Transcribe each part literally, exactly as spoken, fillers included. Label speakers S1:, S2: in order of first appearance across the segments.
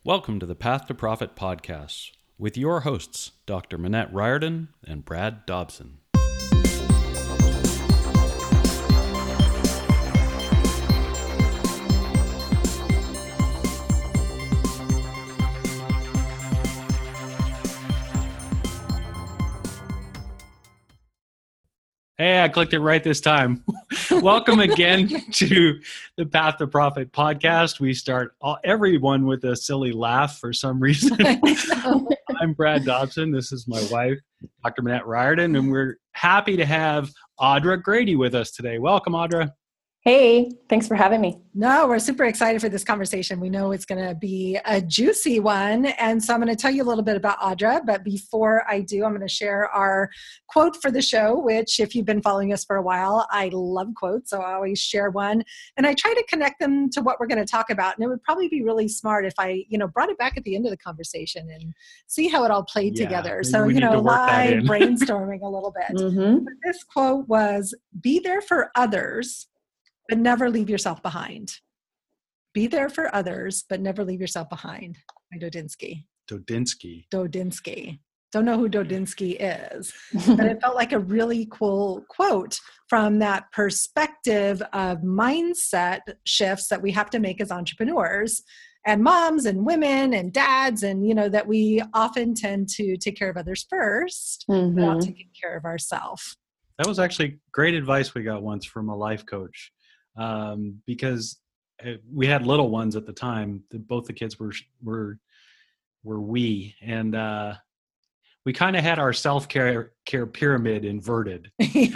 S1: Welcome to the Path to Profit podcast with your hosts, Doctor Manette Riordan and Brad Dobson. Hey, I clicked it right this time. Welcome again to the Path to Profit podcast. We start all, everyone with a silly laugh for some reason. I'm Brad Dobson. This is my wife, Doctor Manette Riordan, and we're happy to have Audra Grady with us today. Welcome, Audra.
S2: Hey, thanks for having me.
S3: No, we're super excited for this conversation. We know it's going to be a juicy one. And so I'm going to tell you a little bit about Audra. But before I do, I'm going to share our quote for the show, which if you've been following us for a while, I love quotes. So I always share one. And I try to connect them to what we're going to talk about. And it would probably be really smart if I, you know, brought it back at the end of the conversation and see how it all played yeah, together. So, you know, live brainstorming a little bit. Mm-hmm. But this quote was, be there for others, but never leave yourself behind. Be there for others, but never leave yourself behind. By Dodinsky.
S1: Dodinsky.
S3: Dodinsky. Don't know who Dodinsky is, but it felt like a really cool quote from that perspective of mindset shifts that we have to make as entrepreneurs and moms and women and dads, and you know that we often tend to take care of others first mm-hmm. without taking care of ourselves.
S1: That was actually great advice we got once from a life coach. Um, because we had little ones at the time. Both the kids were were were we, and uh, we kind of had our self care care pyramid inverted. and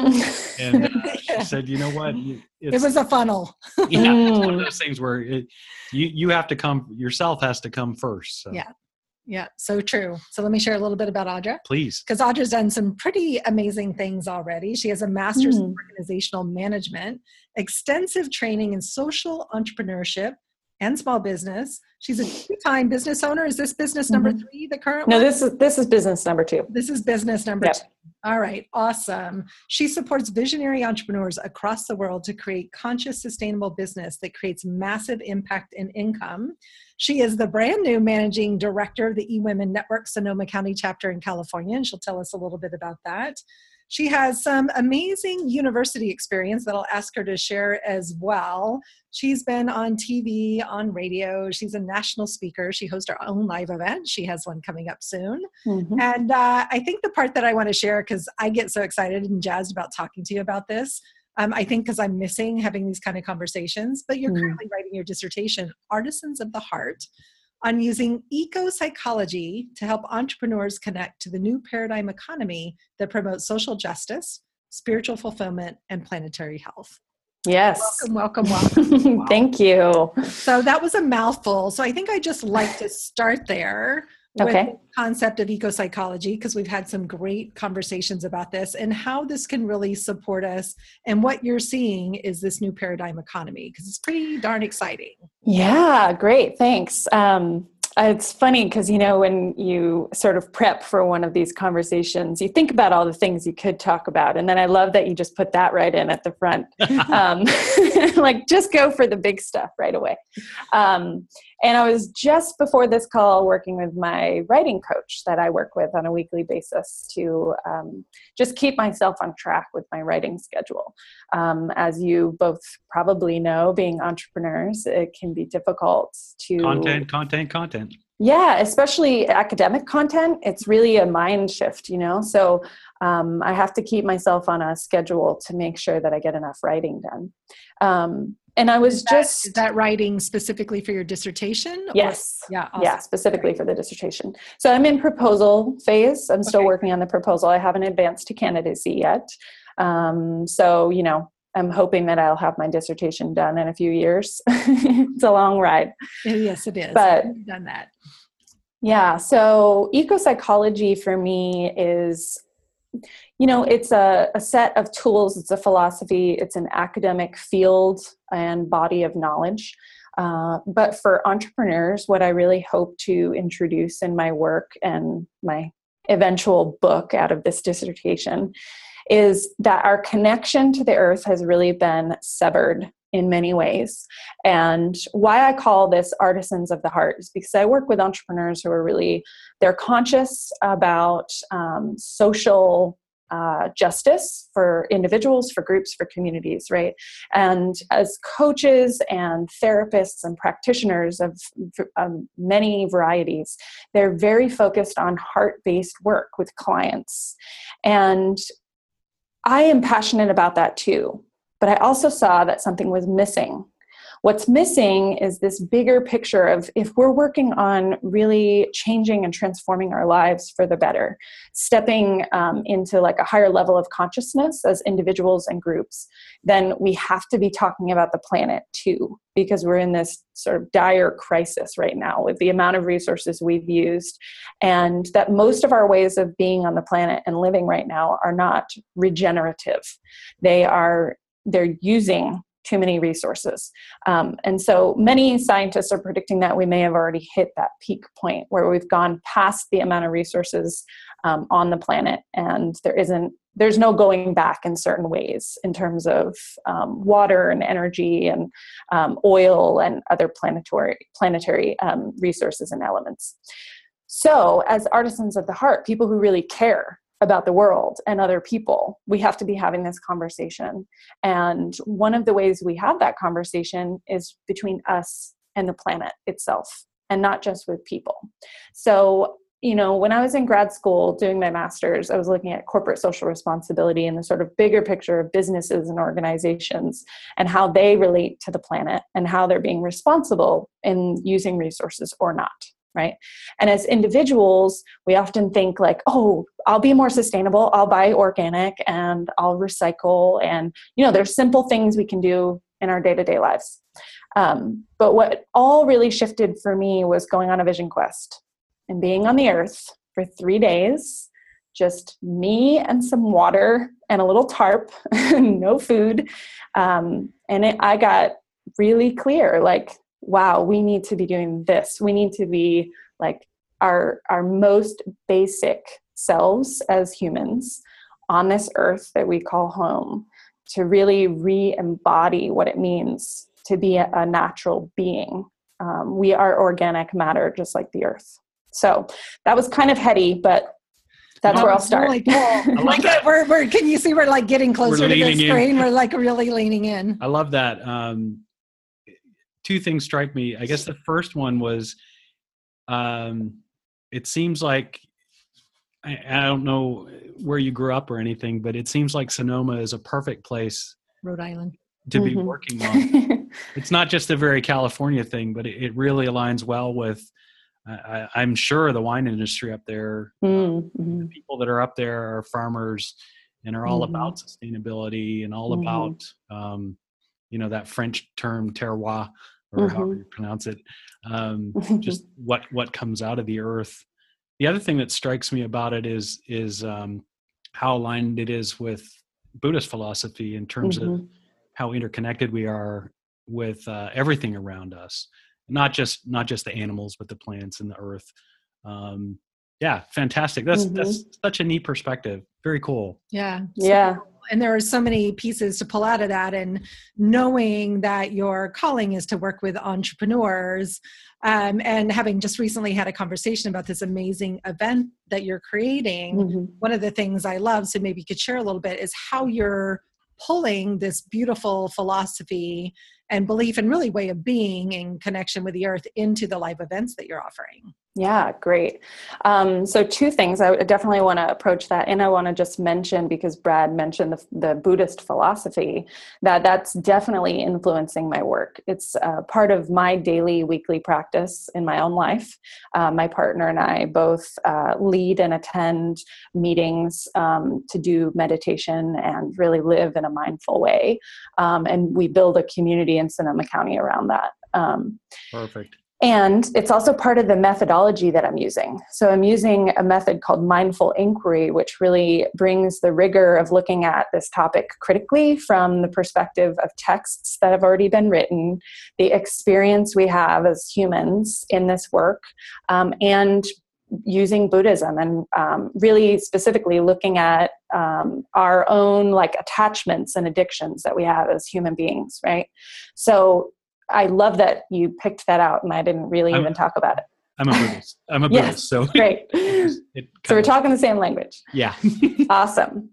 S1: uh, she said, "You know what?
S3: It's, it was a funnel."
S1: yeah, it's one of those things where it, you you have to come. Yourself has to come first. So.
S3: Yeah. Yeah, so true. So let me share a little bit about Audra.
S1: Please.
S3: Because Audra's done some pretty amazing things already. She has a master's mm. in organizational management, extensive training in social entrepreneurship and small business. She's a two-time business owner. Is this business number mm-hmm. three, the current
S2: no,
S3: one?
S2: No, this is this is business number two.
S3: This is business number
S2: yep.
S3: two. All right, awesome. She supports visionary entrepreneurs across the world to create conscious, sustainable business that creates massive impact and income. She is the brand new managing director of the eWomen Network Sonoma County chapter in California, and she'll tell us a little bit about that. She has some amazing university experience that I'll ask her to share as well. She's been on T V, on radio. She's a national speaker. She hosts her own live event. She has one coming up soon. Mm-hmm. And uh, I think the part that I want to share, because I get so excited and jazzed about talking to you about this, um, I think because I'm missing having these kind of conversations, but you're mm-hmm. currently writing your dissertation, Artisans of the Heart, on using eco-psychology to help entrepreneurs connect to the new paradigm economy that promotes social justice, spiritual fulfillment, and planetary health.
S2: Yes.
S3: Welcome, welcome, welcome.
S2: Wow. Thank you.
S3: So that was a mouthful. So I think I just like to start there with
S2: okay.
S3: the concept of eco-psychology, because we've had some great conversations about this and how this can really support us. And what you're seeing is this new paradigm economy, because it's pretty darn exciting.
S2: Yeah, great. Thanks. Um, it's funny because, you know, when you sort of prep for one of these conversations, you think about all the things you could talk about. And then I love that you just put that right in at the front. Um, like, just go for the big stuff right away. Um, and I was just before this call working with my writing coach that I work with on a weekly basis to um, just keep myself on track with my writing schedule. Um, as you both probably know, being entrepreneurs, it can be difficult to...
S1: Content, content, content.
S2: Yeah, especially academic content. It's really a mind shift, you know? So um, I have to keep myself on a schedule to make sure that I get enough writing done. Um, and I was
S3: is that,
S2: just...
S3: Is that writing specifically for your dissertation?
S2: Yes.
S3: Or? Yeah, awesome.
S2: Yeah, specifically Great. For the dissertation. So I'm in proposal phase. I'm still
S3: okay.
S2: working on the proposal. I haven't advanced to candidacy yet. Um, so, you know, I'm hoping that I'll have my dissertation done in a few years. It's a long ride.
S3: Yes, it is.
S2: But
S3: I've done that.
S2: Yeah. So eco-psychology for me is, you know, it's a, a set of tools. It's a philosophy. It's an academic field and body of knowledge. Uh, but for entrepreneurs, what I really hope to introduce in my work and my eventual book out of this dissertation is that our connection to the earth has really been severed in many ways. And why I call this artisans of the heart is because I work with entrepreneurs who are really, they're conscious about um, social uh, justice for individuals, for groups, for communities, right? And as coaches and therapists and practitioners of um, many varieties, they're very focused on heart-based work with clients. And I am passionate about that too, but I also saw that something was missing. What's missing is this bigger picture of if we're working on really changing and transforming our lives for the better, stepping um, into like a higher level of consciousness as individuals and groups, then we have to be talking about the planet too, because we're in this sort of dire crisis right now with the amount of resources we've used, and that most of our ways of being on the planet and living right now are not regenerative. They are, they're using too many resources. Um, and so many scientists are predicting that we may have already hit that peak point where we've gone past the amount of resources um, on the planet, and there isn't, there's no going back in certain ways in terms of um, water and energy and um, oil and other planetary, planetary um, resources and elements. So as artisans of the heart, people who really care about the world and other people, we have to be having this conversation. And one of the ways we have that conversation is between us and the planet itself, and not just with people. So, you know, when I was in grad school doing my master's, I was looking at corporate social responsibility and the sort of bigger picture of businesses and organizations and how they relate to the planet and how they're being responsible in using resources or not. Right. And as individuals, we often think like, oh, I'll be more sustainable. I'll buy organic and I'll recycle. And, you know, there's simple things we can do in our day-to-day lives. Um, but what all really shifted for me was going on a vision quest and being on the earth for three days, just me and some water and a little tarp, no food. Um, and it, I got really clear, like, wow, we need to be doing this. We need to be like our, our most basic selves as humans on this earth that we call home, to really re-embody what it means to be a, a natural being. Um, we are organic matter, just like the earth. So that was kind of heady, but that's
S3: well,
S2: where I'll start.
S3: Really cool. Like we're, we're, can you see we're like getting closer to the screen? In. We're like really leaning in.
S1: I love that. Um, two things strike me. I guess the first one was, um, it seems like, I, I don't know where you grew up or anything, but it seems like Sonoma is a perfect place,
S3: Rhode Island,
S1: to
S2: mm-hmm.
S1: be working on. It's not just a very California thing, but it, it really aligns well with, uh, I, I'm sure the wine industry up there.
S2: Mm-hmm.
S1: Um, the people that are up there are farmers and are all
S2: mm-hmm.
S1: about sustainability and all
S2: mm-hmm.
S1: about, um, you know, that French term terroir, or
S2: mm-hmm.
S1: however you pronounce it, um, just what, what comes out of the earth. The other thing that strikes me about it is, is um, how aligned it is with Buddhist philosophy in terms mm-hmm. of how interconnected we are with uh, everything around us, not just, not just the animals, but the plants and the earth. Um, yeah, fantastic. That's, mm-hmm. that's such a neat perspective. Very cool.
S3: Yeah.
S2: Yeah.
S3: And there are so many pieces to pull out of that, and knowing that your calling is to work with entrepreneurs, um, and having just recently had a conversation about this amazing event that you're creating. Mm-hmm. One of the things I love, so maybe you could share a little bit, is how you're pulling this beautiful philosophy and belief and really way of being in connection with the earth into the live events that you're offering.
S2: Yeah, great. Um, so two things. I definitely want to approach that. And I want to just mention, because Brad mentioned the, the Buddhist philosophy, that that's definitely influencing my work. It's uh, part of my daily, weekly practice in my own life. Uh, my partner and I both uh, lead and attend meetings um, to do meditation and really live in a mindful way. Um, and we build a community in Sonoma County around that. Um,
S1: Perfect.
S2: And it's also part of the methodology that I'm using. So I'm using a method called mindful inquiry, which really brings the rigor of looking at this topic critically from the perspective of texts that have already been written, the experience we have as humans in this work, um, and using Buddhism and um, really specifically looking at um, our own like attachments and addictions that we have as human beings, right? So I love that you picked that out, and I didn't really
S1: I'm,
S2: even talk about it.
S1: I'm a Buddhist. I'm a
S2: Yes,
S1: Buddhist. So
S2: great.
S1: it, it
S2: So we're
S1: of,
S2: talking the same language.
S1: Yeah.
S2: Awesome.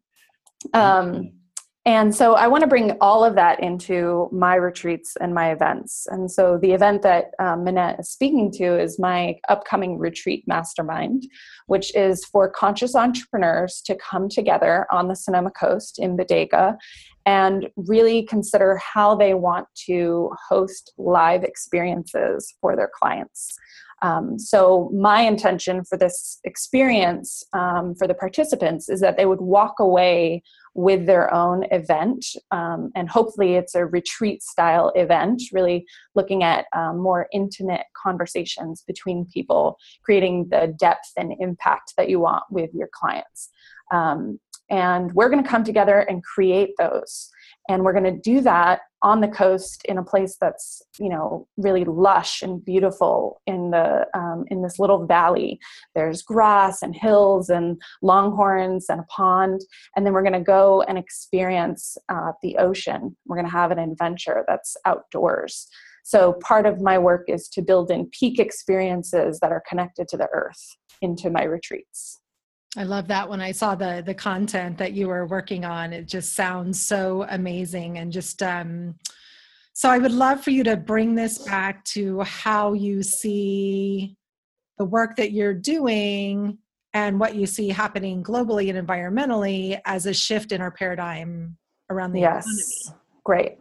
S2: Um, and so I want to bring all of that into my retreats and my events. And so the event that um, Minette is speaking to is my upcoming retreat mastermind, which is for conscious entrepreneurs to come together on the Sonoma Coast in Bodega and really consider how they want to host live experiences for their clients. Um, so my intention for this experience um, for the participants is that they would walk away with their own event, um, and hopefully it's a retreat style event, really looking at um, more intimate conversations between people, creating the depth and impact that you want with your clients. Um, and we're going to come together and create those. And we're going to do that on the coast in a place that's, you know, really lush and beautiful in the um, in this little valley. There's grass and hills and longhorns and a pond. And then we're going to go and experience uh, the ocean. We're going to have an adventure that's outdoors. So part of my work is to build in peak experiences that are connected to the earth into my retreats.
S3: I love that. When I saw the the content that you were working on, it just sounds so amazing. And just, um, so I would love for you to bring this back to how you see the work that you're doing and what you see happening globally and environmentally as a shift in our paradigm around the
S2: yes.
S3: economy.
S2: Great.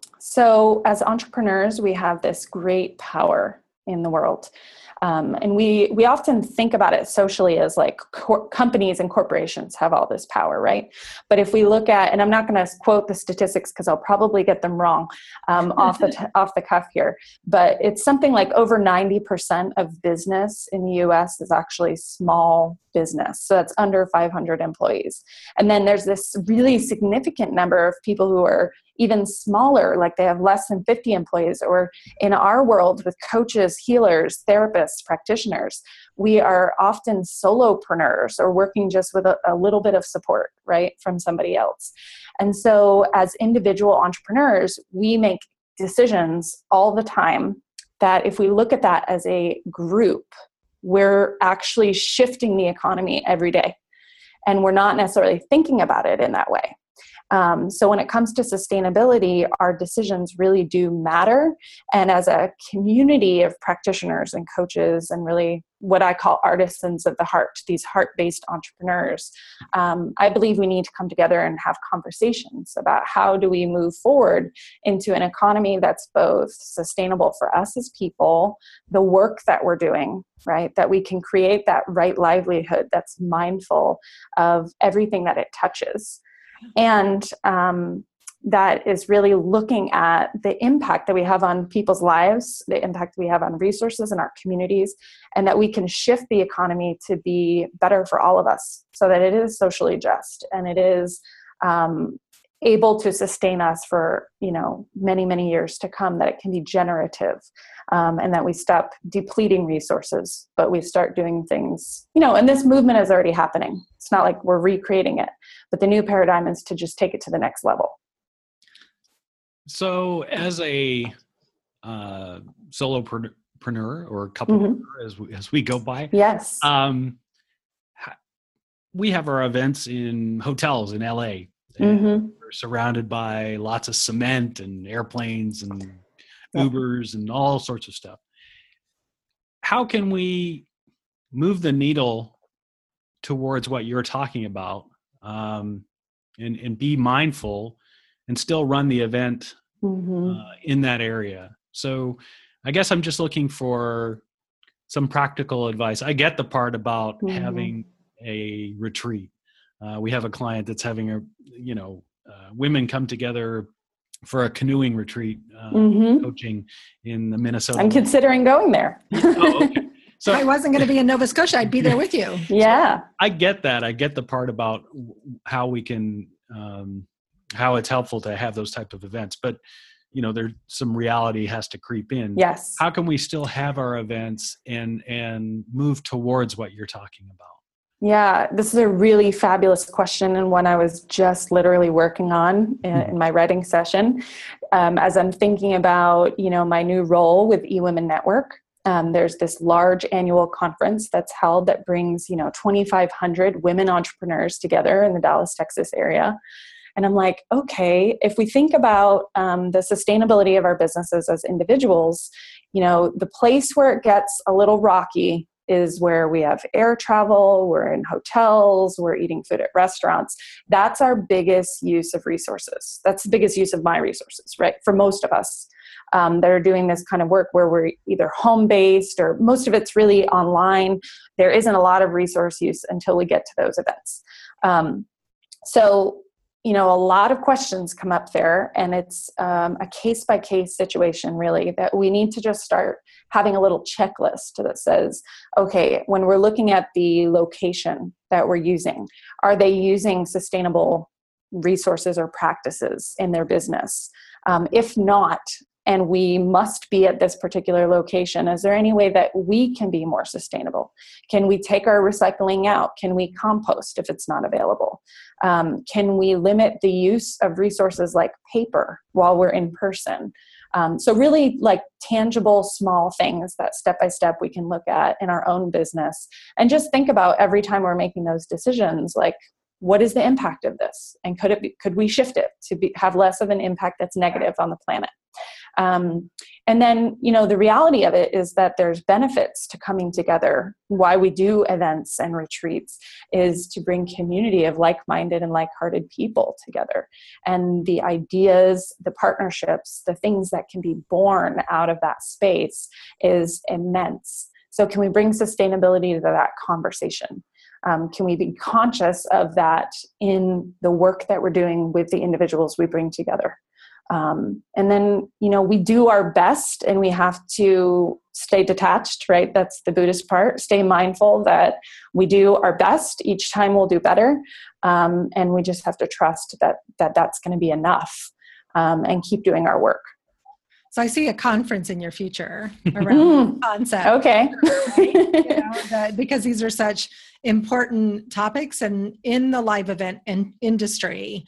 S2: So as entrepreneurs, we have this great power in the world. Um, and we we often think about it socially as like cor- companies and corporations have all this power, right? But if we look at, and I'm not going to quote the statistics because I'll probably get them wrong um, off the t- off the cuff here, but it's something like over ninety percent of business in the U S is actually small business. So that's under five hundred employees. And then there's this really significant number of people who are even smaller, like they have less than fifty employees, or in our world with coaches, healers, therapists, practitioners, we are often solopreneurs or working just with a, a little bit of support, right, from somebody else. And so as individual entrepreneurs, we make decisions all the time that if we look at that as a group, we're actually shifting the economy every day. And we're not necessarily thinking about it in that way. Um, so when it comes to sustainability, our decisions really do matter. And as a community of practitioners and coaches and really what I call artisans of the heart, these heart-based entrepreneurs, um, I believe we need to come together and have conversations about how do we move forward into an economy that's both sustainable for us as people, the work that we're doing, right? That we can create that right livelihood that's mindful of everything that it touches. And um, that is really looking at the impact that we have on people's lives, the impact we have on resources in our communities, and that we can shift the economy to be better for all of us so that it is socially just and it is um, able to sustain us for, you know, many, many years to come, that it can be generative, um, and that we stop depleting resources, but we start doing things, you know, and this movement is already happening. It's not like we're recreating it, but the new paradigm is to just take it to the next level.
S1: So as a uh, solopreneur or couple mm-hmm. as, we, as we go by,
S2: yes,
S1: um, we have our events in hotels in L A. And mm-hmm. we're surrounded by lots of cement and airplanes and yeah. Ubers and all sorts of stuff. How can we move the needle towards what you're talking about, um, and, and be mindful and still run the event mm-hmm. uh, in that area? So I guess I'm just looking for some practical advice. I get the part about mm-hmm. having a retreat. Uh, we have a client that's having a, you know, uh, women come together for a canoeing retreat, uh, mm-hmm. coaching in the Minnesota.
S2: I'm considering going there.
S1: Oh, okay. So
S3: I wasn't going to be in Nova Scotia. I'd be there with you.
S2: Yeah.
S1: So I get that. I get the part about how we can, um, how it's helpful to have those type of events. But you know, there's some reality has to creep in.
S2: Yes.
S1: How can we still have our events and, and move towards what you're talking about?
S2: Yeah, this is a really fabulous question, and one I was just literally working on in, in my writing session. Um, as I'm thinking about, you know, my new role with eWomen Network, um, there's this large annual conference that's held that brings, you know, twenty-five hundred women entrepreneurs together in the Dallas, Texas area. And I'm like, okay, if we think about um, the sustainability of our businesses as individuals, you know, the place where it gets a little rocky is where we have air travel, we're in hotels, we're eating food at restaurants. That's our biggest use of resources. That's the biggest use of my resources, right? For most of us um, that are doing this kind of work where we're either home-based or most of it's really online. There isn't a lot of resource use until we get to those events. Um, so, you know, a lot of questions come up there, and it's um, a case-by-case situation, really, that we need to just start having a little checklist that says, okay, when we're looking at the location that we're using, are they using sustainable resources or practices in their business? Um, if not, and we must be at this particular location, is there any way that we can be more sustainable? Can we take our recycling out? Can we compost if it's not available? Um, can we limit the use of resources like paper while we're in person? Um, so really like tangible, small things that step by step we can look at in our own business and just think about every time we're making those decisions, like, what is the impact of this? And could it be, could we shift it to be, have less of an impact that's negative on the planet? Um, and then, you know, the reality of it is that there's benefits to coming together. Why we do events and retreats is to bring community of like-minded and like-hearted people together. And the ideas, the partnerships, the things that can be born out of that space is immense. So can we bring sustainability to that conversation? Um, can we be conscious of that in the work that we're doing with the individuals we bring together? Um, and then, you know, we do our best and we have to stay detached, right? That's the Buddhist part. Stay mindful that we do our best. Each time we'll do better. Um, and we just have to trust that, that that's going to be enough um, and keep doing our work.
S3: So I see a conference in your future around this concept.
S2: Okay.
S3: Right? You know, that, because these are such important topics and in the live event in, industry.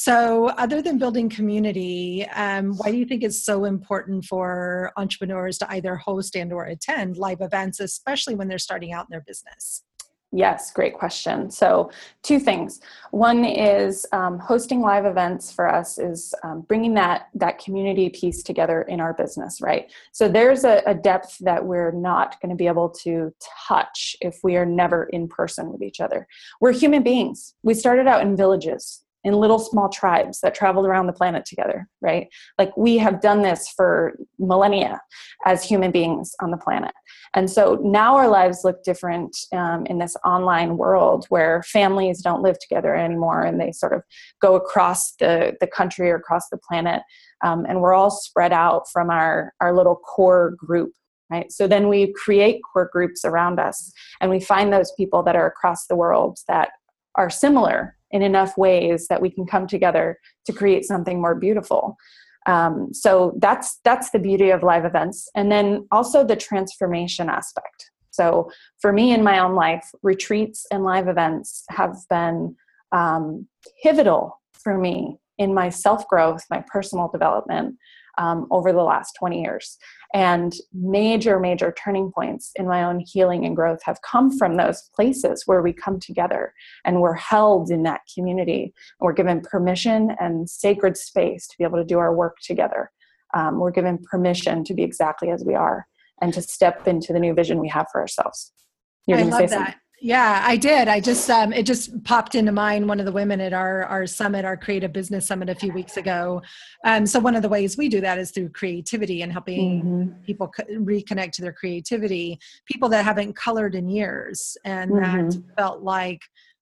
S3: So other than building community, um, why do you think it's so important for entrepreneurs to either host and or attend live events, especially when they're starting out in their business?
S2: Yes, great question. So two things. One is um, hosting live events for us is um, bringing that that community piece together in our business, right? So there's a, a depth that we're not going to be able to touch if we are never in person with each other. We're human beings. We started out in villages, in little small tribes that traveled around the planet together, right? Like we have done this for millennia as human beings on the planet. And so now our lives look different um, in this online world where families don't live together anymore and they sort of go across the, the country or across the planet. Um, and we're all spread out from our, our little core group, right? So then we create core groups around us and we find those people that are across the world that are similar in enough ways that we can come together to create something more beautiful. Um, so that's that's the beauty of live events. And then also the transformation aspect. So for me in my own life, retreats and live events have been um, pivotal for me in my self-growth, my personal development um, over the last twenty years. And major, major turning points in my own healing and growth have come from those places where we come together and we're held in that community. And we're given permission and sacred space to be able to do our work together. Um, we're given permission to be exactly as we are and to step into the new vision we have for ourselves. You're
S3: I
S2: going to
S3: love
S2: say
S3: that.
S2: something?
S3: Yeah, I did. I just, um, it just popped into mind, one of the women at our, our summit, our creative business summit a few weeks ago. Um, so one of the ways we do that is through creativity and helping
S2: Mm-hmm.
S3: people co- reconnect to their creativity, people that haven't colored in years and
S2: Mm-hmm.
S3: that felt like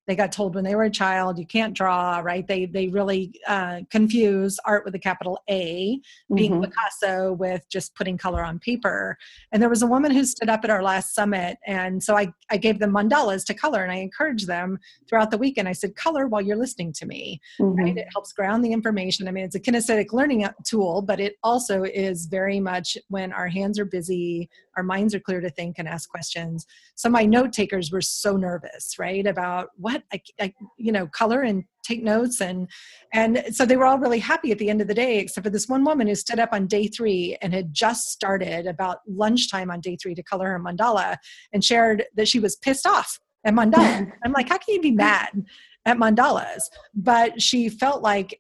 S3: They got told when they were a child, you can't draw, right? They they really uh, confuse art with a capital A, being
S2: Mm-hmm.
S3: Picasso, with just putting color on paper. And there was a woman who stood up at our last summit. And so I, I gave them mandalas to color, and I encouraged them throughout the weekend. I said, color while you're listening to me,
S2: Mm-hmm.
S3: right? It helps ground the information. I mean, it's a kinesthetic learning tool, but it also is very much when our hands are busy, our minds are clear to think and ask questions. So my note takers were so nervous, right? About what I, I, you know, color and take notes. And, and so they were all really happy at the end of the day, except for this one woman who stood up on day three and had just started about lunchtime on day three to color her mandala, and shared that she was pissed off at mandala. I'm like, how can you be mad at mandalas? But she felt like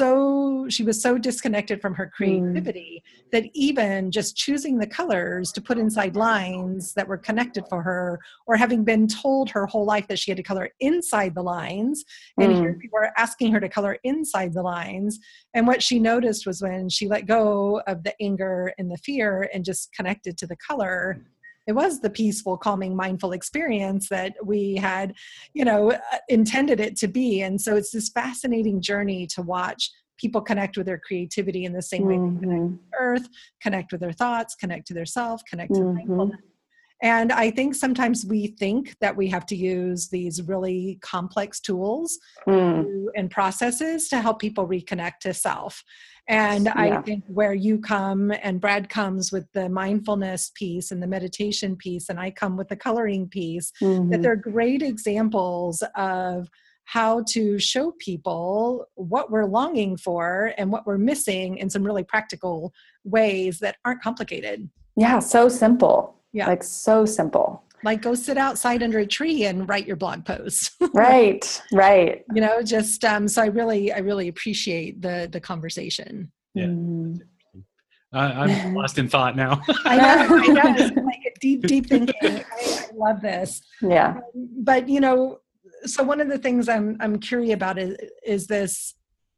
S3: so she was so disconnected from her creativity mm. that even just choosing the colors to put inside lines that were connected for her, or having been told her whole life that she had to color inside the lines, and mm. here people were asking her to color inside the lines. And what she noticed was when she let go of the anger and the fear and just connected to the color, it was the peaceful, calming, mindful experience that we had, you know, intended it to be. And so it's this fascinating journey to watch people connect with their creativity in the same way mm-hmm. they connect with the earth, connect with their thoughts, connect to their self, connect to mm-hmm. mindfulness. And I think sometimes we think that we have to use these really complex tools mm. to, and processes to help people reconnect to self. And yeah. I think where you come and Brad comes with the mindfulness piece and the meditation piece, and I come with the coloring piece, mm-hmm. that they're great examples of how to show people what we're longing for and what we're missing in some really practical ways that aren't complicated.
S2: Yeah, so simple.
S3: Yeah.
S2: Like so simple.
S3: Like go sit outside under a tree and write your blog post.
S2: Right, right.
S3: You know, just, um, so I really, I really appreciate the, the conversation.
S1: Yeah. Mm. Uh, I'm lost in thought now.
S3: I know, I know. It's like a deep, deep thinking. I, I love this.
S2: Yeah.
S3: Um, but, you know, so one of the things I'm, I'm curious about is, is this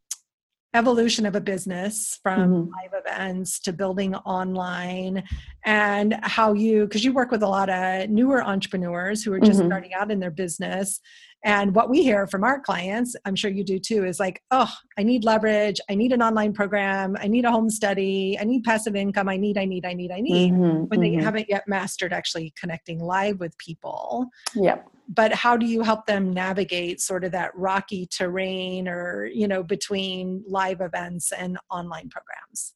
S3: evolution of a business from mm-hmm. live events to building online, and how you, because you work with a lot of newer entrepreneurs who are just mm-hmm. starting out in their business. And what we hear from our clients, I'm sure you do too, is like, oh, I need leverage. I need an online program. I need a home study. I need passive income. I need, I need, I need, I need, mm-hmm. when they mm-hmm. haven't yet mastered actually connecting live with people.
S2: Yep.
S3: But how do you help them navigate sort of that rocky terrain, or, you know, between live events and online programs?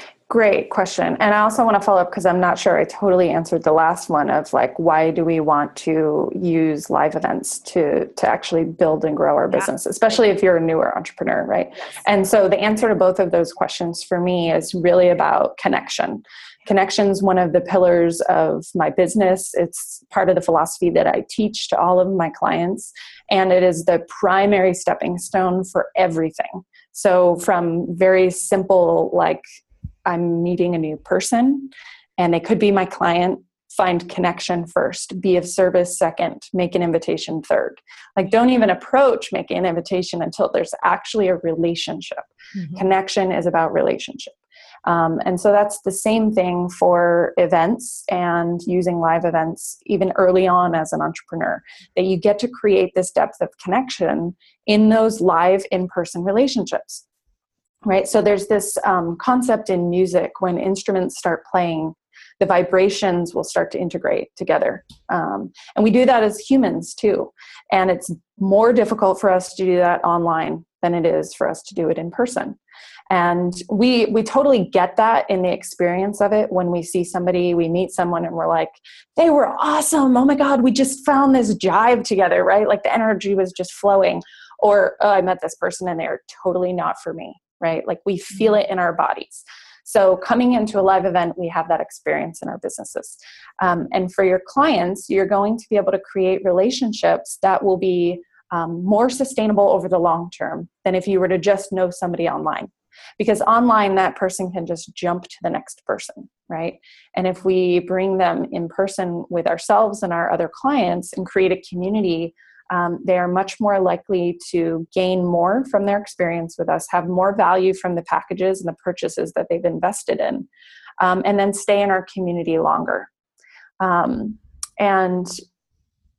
S2: Great question. And I also want to follow up, because I'm not sure I totally answered the last one of like, why do we want to use live events to, to actually build and grow our business, yeah. especially if you're a newer entrepreneur, right? Yes. And so the answer to both of those questions for me is really about connection. Connection's one of the pillars of my business. It's part of the philosophy that I teach to all of my clients, and it is the primary stepping stone for everything. So from very simple, like I'm meeting a new person and they could be my client, find connection first, be of service second, make an invitation third. Like don't even approach making an invitation until there's actually a relationship. Mm-hmm. Connection is about relationship. Um, and so that's the same thing for events and using live events even early on as an entrepreneur, that you get to create this depth of connection in those live in-person relationships, right? So there's this um, concept in music when instruments start playing, the vibrations will start to integrate together. Um, and we do that as humans too. And it's more difficult for us to do that online than it is for us to do it in person. And we we totally get that in the experience of it. When we see somebody, we meet someone and we're like, they were awesome. Oh my God, we just found this jive together, right? Like the energy was just flowing. Or oh, I met this person and they're totally not for me, right? Like we feel it in our bodies. So coming into a live event, we have that experience in our businesses. Um, and for your clients, you're going to be able to create relationships that will be um, more sustainable over the long term than if you were to just know somebody online. Because online, that person can just jump to the next person, right? And if we bring them in person with ourselves and our other clients and create a community, um, they are much more likely to gain more from their experience with us, have more value from the packages and the purchases that they've invested in, um, and then stay in our community longer. Um, and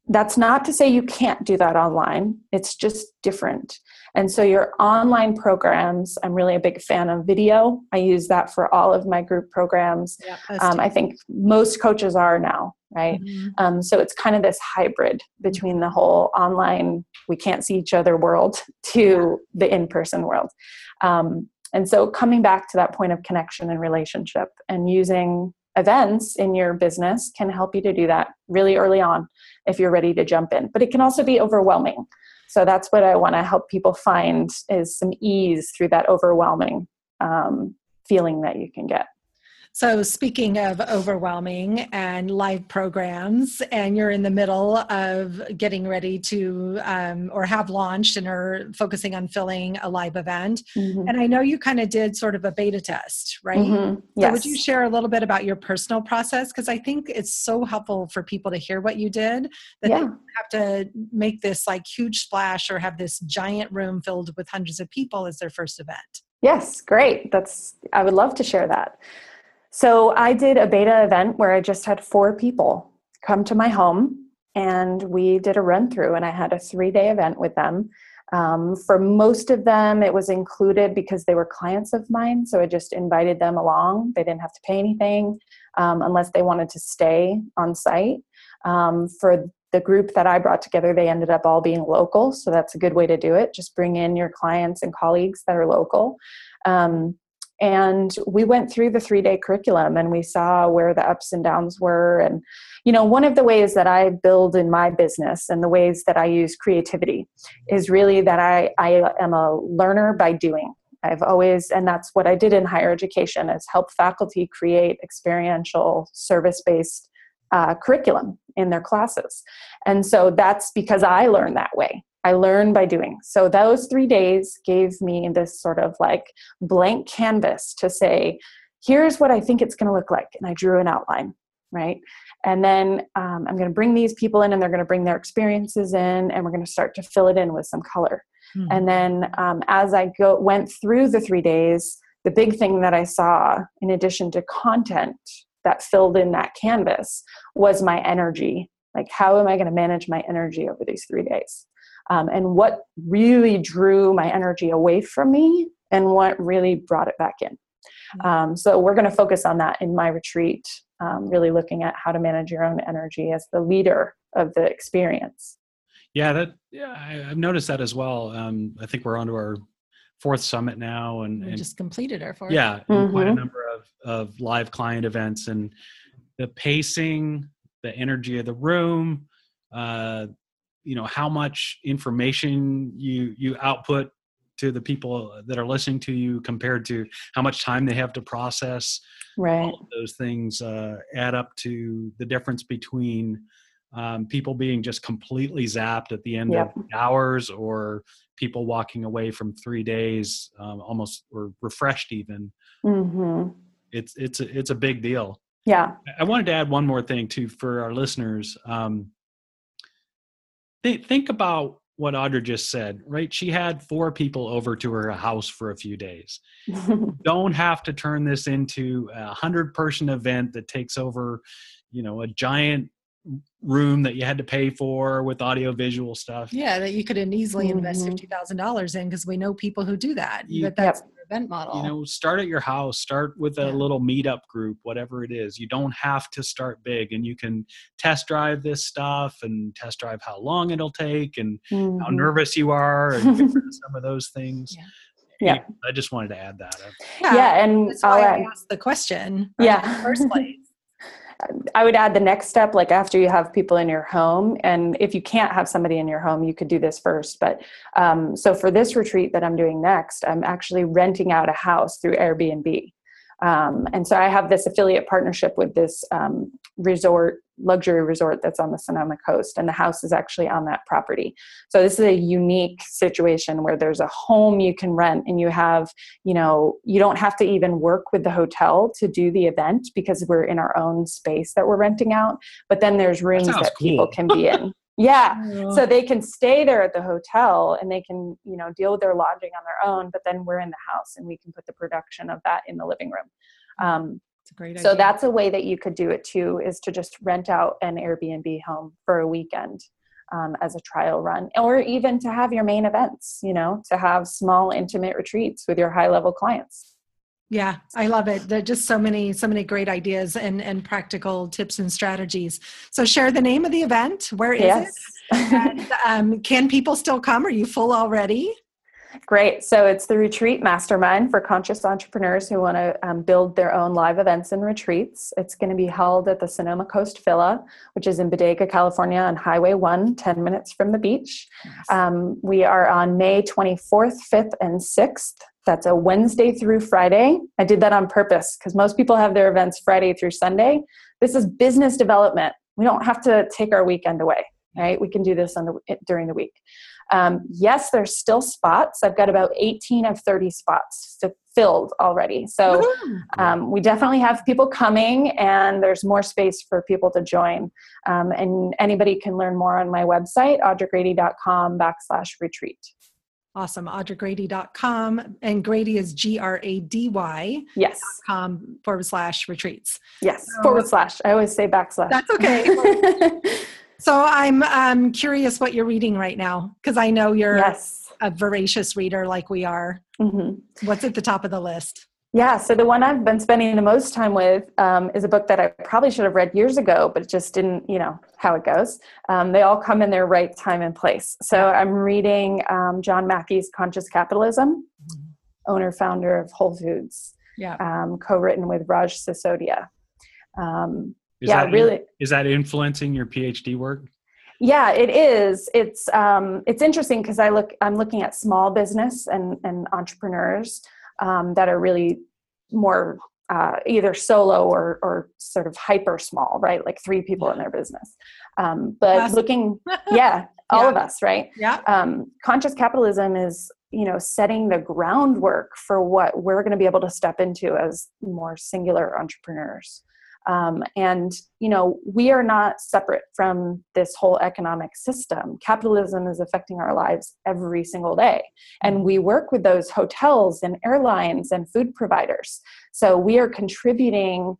S2: That's not to say you can't do that online. It's just different. And so your online programs, I'm really a big fan of video. I use that for all of my group programs.
S3: Yeah,
S2: um, I think most coaches are now, right?
S3: Mm-hmm.
S2: Um, so it's kind of this hybrid between the whole online, we can't see each other world to the in-person world. Um, and so coming back to that point of connection and relationship and using events in your business can help you to do that really early on if you're ready to jump in. But it can also be overwhelming. So that's what I want to help people find is some ease through that overwhelming um, feeling that you can get.
S3: So speaking of overwhelming and live programs, and you're in the middle of getting ready to, um, or have launched and are focusing on filling a live event.
S2: Mm-hmm.
S3: And I know you kind of did sort of a beta test, right?
S2: Mm-hmm. Yes.
S3: So would you share a little bit about your personal process? Because I think it's so helpful for people to hear what you did, that
S2: Yeah.
S3: they don't have to make this like huge splash or have this giant room filled with hundreds of people as their first event.
S2: Yes, great. That's, I would love to share that. So I did a beta event where I just had four people come to my home and we did a run through, and I had a three day event with them. Um, for most of them, it was included because they were clients of mine. So I just invited them along. They didn't have to pay anything um, unless they wanted to stay on site. Um, for the group that I brought together, they ended up all being local. So that's a good way to do it. Just bring in your clients and colleagues that are local. Um, And we went through the three-day curriculum and we saw where the ups and downs were. And, you know, one of the ways that I build in my business and the ways that I use creativity is really that I, I am a learner by doing. I've always, and that's what I did in higher education, is help faculty create experiential service-based uh, curriculum in their classes. And so that's because I learned that way. I learn by doing. So those three days gave me this sort of like blank canvas to say, here's what I think it's going to look like. And I drew an outline, right? And then um, I'm going to bring these people in and they're going to bring their experiences in and we're going to start to fill it in with some color. Mm-hmm. And then um, as I go went through the three days, the big thing that I saw, in addition to content that filled in that canvas, was my energy. Like, how am I going to manage my energy over these three days? Um, and what really drew my energy away from me and what really brought it back in. Um, so we're going to focus on that in my retreat, um, really looking at how to manage your own energy as the leader of the experience.
S1: Yeah, that yeah, I, I've noticed that as well. Um, I think we're on to our fourth summit now. And,
S3: we
S1: and
S3: just completed our fourth.
S1: Yeah,
S2: Mm-hmm.
S1: quite a number of, of live client events, and the pacing, the energy of the room, uh, you know, how much information you you output to the people that are listening to you compared to how much time they have to process.
S2: Right.
S1: All of those things uh, add up to the difference between um, people being just completely zapped at the end
S2: Yep.
S1: of hours, or people walking away from three days um, almost or refreshed even.
S2: Mm-hmm.
S1: It's it's a, it's a big deal.
S2: Yeah.
S1: I wanted to add one more thing too for our listeners. Um, th- think about what Audra just said, right? She had four people over to her house for a few days. Don't have to turn this into a hundred person event that takes over, you know, a giant room that you had to pay for with audio visual stuff.
S3: Yeah, that you could easily
S2: Mm-hmm.
S3: invest fifty thousand dollars in, because we know people who do that.
S1: You-
S3: but that's
S2: Yep.
S3: their event model.
S1: You know, start at your house, start with a
S3: Yeah.
S1: little meetup group, whatever it is. You don't have to start big, and you can test drive this stuff and test drive how long it'll take and
S2: Mm-hmm.
S1: how nervous you are and get rid of some of those things.
S3: Yeah.
S2: Yeah.
S1: I just wanted to add that.
S2: Yeah, and
S3: that's why
S2: I'll
S3: I
S2: add-
S3: asked the question. Right,
S2: Yeah.
S3: in the first place.
S2: I would add the next step, like after you have people in your home, and if you can't have somebody in your home, you could do this first. But um, so for this retreat that I'm doing next, I'm actually renting out a house through Airbnb. Um, and so I have this affiliate partnership with this um, resort, luxury resort that's on the Sonoma coast, and the house is actually on that property. So this is a unique situation where there's a home you can rent, and you have, you know, you don't have to even work with the hotel to do the event because we're in our own space that we're renting out. But then there's rooms
S1: sounds
S2: that people
S1: cool.
S2: can be in. Yeah.
S3: Oh.
S2: So they can stay there at the hotel and they can, you know, deal with their lodging on their own, but then we're in the house and we can put the production of that in the living room. Um,
S3: It's a great
S2: so
S3: idea.
S2: that's a way that you could do it too, is to just rent out an Airbnb home for a weekend. um, as a trial run, or even to have your main events, you know, to have small, intimate retreats with your high-level clients.
S3: Yeah, I love it. There are just so many, so many great ideas and, and practical tips and strategies. So share the name of the event. Where is
S2: Yes.
S3: it? And um, can people still come? Are you full already?
S2: Great. So it's the Retreat Mastermind for conscious entrepreneurs who want to um, build their own live events and retreats. It's going to be held at the Sonoma Coast Villa, which is in Bodega, California on Highway one, ten minutes from the beach.
S3: Yes.
S2: Um, we are on May twenty-fourth, fifth, and sixth. That's a Wednesday through Friday. I did that on purpose because most people have their events Friday through Sunday. This is business development. We don't have to take our weekend away, right? We can do this on the, during the week. Um, yes, there's still spots. I've got about eighteen of thirty spots f- filled already. So um, we definitely have people coming, and there's more space for people to join. Um, and anybody can learn more on my website, audragrady.com backslash retreat.
S3: Awesome. audra grady dot com. And Grady is G R A D Y.
S2: Yes.
S3: Com forward slash retreats.
S2: Yes.
S3: So,
S2: forward slash. I always say backslash.
S3: That's okay. So I'm um, curious what you're reading right now, because I know you're
S2: yes.
S3: a voracious reader like we are.
S2: Mm-hmm.
S3: What's at the top of the list?
S2: Yeah, so the one I've been spending the most time with um, is a book that I probably should have read years ago, but it just didn't, you know, how it goes. Um, they all come in their right time and place. So I'm reading um, John Mackey's Conscious Capitalism, mm-hmm. owner, founder of Whole Foods,
S3: yeah,
S2: um, co-written with Raj Sisodia. Um,
S1: Is
S2: yeah,
S1: that,
S2: really.
S1: Is that influencing your PhD work?
S2: Yeah, it is. It's um, it's interesting because I look. I'm looking at small business and and entrepreneurs um, that are really more uh, either solo or or sort of hyper small, right? Like three people in their business. Um, but
S3: Us.
S2: looking, yeah, all
S3: Yeah.
S2: of us, right?
S3: Yeah.
S2: Um, conscious capitalism is, you know, setting the groundwork for what we're going to be able to step into as more singular entrepreneurs. Um, and, you know, we are not separate from this whole economic system. Capitalism is affecting our lives every single day. And we work with those hotels and airlines and food providers. So we are contributing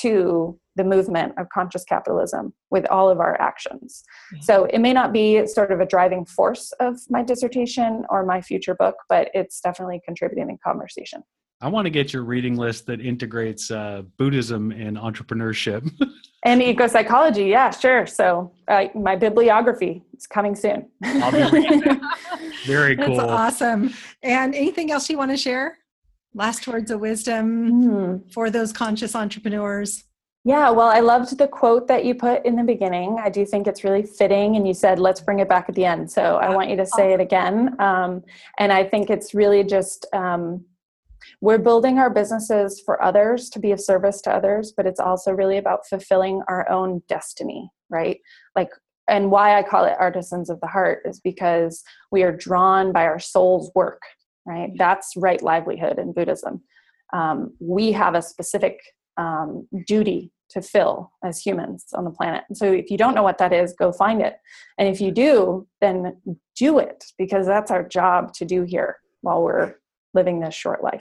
S2: to the movement of conscious capitalism with all of our actions. So it may not be sort of a driving force of my dissertation or my future book, but it's definitely contributing in conversation.
S1: I want to get your reading list that integrates uh, Buddhism and entrepreneurship.
S2: And eco-psychology, yeah, sure. So uh, my bibliography is coming soon.
S1: I'll be reading it. Very cool.
S3: That's awesome. And anything else you want to share? Last words of wisdom
S2: Hmm.
S3: for those conscious entrepreneurs?
S2: Yeah, well, I loved the quote that you put in the beginning. I do think it's really fitting. And you said, let's bring it back at the end. So I want you to say it again. Um, and I think it's really just... Um, We're building our businesses for others, to be of service to others, but it's also really about fulfilling our own destiny, right? Like, and why I call it artisans of the heart is because we are drawn by our soul's work, right? That's right livelihood in Buddhism. Um, we have a specific um, duty to fill as humans on the planet. And so if you don't know what that is, go find it. And if you do, then do it, because that's our job to do here while we're living this short life.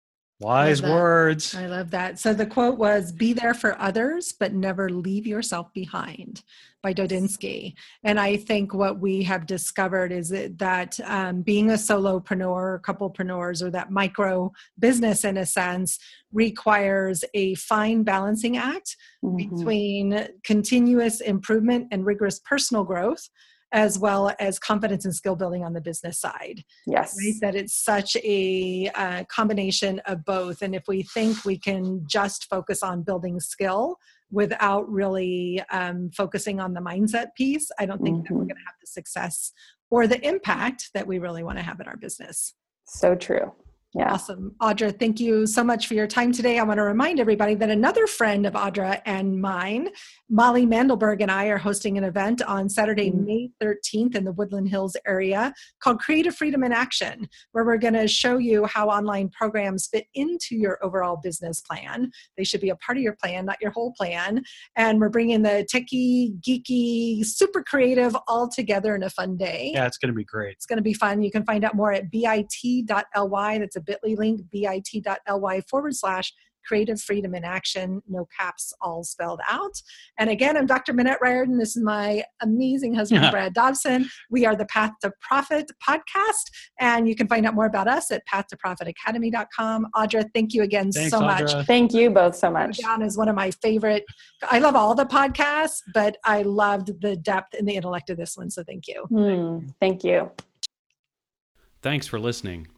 S1: Wise words.
S3: I love that. So the quote was, be there for others, but never leave yourself behind, by Dodinsky. And I think what we have discovered is that, that um, being a solopreneur, couplepreneurs, or that micro business in a sense, requires a fine balancing act mm-hmm. between continuous improvement and rigorous personal growth, as well as confidence and skill building on the business side.
S2: Yes.
S3: Right? That it's such a uh, combination of both. And if we think we can just focus on building skill without really um, focusing on the mindset piece, I don't think mm-hmm. that we're going to have the success or the impact that we really want to have in our business.
S2: So true. Yeah.
S3: Awesome. Audra, thank you so much for your time today. I want to remind everybody that another friend of Audra and mine, Molly Mandelberg, and I are hosting an event on Saturday, mm-hmm. May thirteenth in the Woodland Hills area called Creative Freedom in Action, where we're going to show you how online programs fit into your overall business plan. They should be a part of your plan, not your whole plan. And we're bringing the techie, geeky, super creative all together in a fun day.
S1: Yeah, it's going to be great.
S3: It's going to be fun. You can find out more at bit dot ly. That's a bit.ly link, bit.ly forward slash Creative Freedom in Action, no caps, all spelled out. And again, I'm Doctor Minette Riordan. This is my amazing husband, Brad Dobson. We are the Path to Profit podcast, and you can find out more about us at path to profit academy dot com. Audra, thank you again
S1: Thanks,
S3: so
S1: Audra.
S3: much.
S2: Thank you both so much.
S3: Down is one of my favorite. I love all the podcasts, but I loved the depth and the intellect of this one. So thank you.
S2: Hmm, thank you.
S1: Thanks for listening.